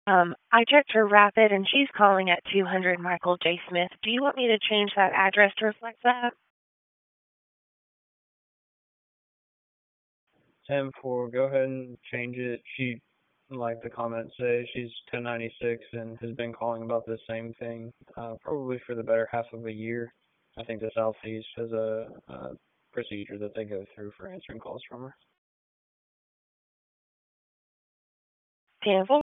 I checked her rapid and she's calling at 200 Michael J. Smith. Do you want me to change that address to reflect that? 10-4, go ahead and change it. She, like the comments say, she's 1096 and has been calling about the same thing, probably for the better half of a year. I think the Southeast has a procedure that they go through for answering calls from her. 10-4.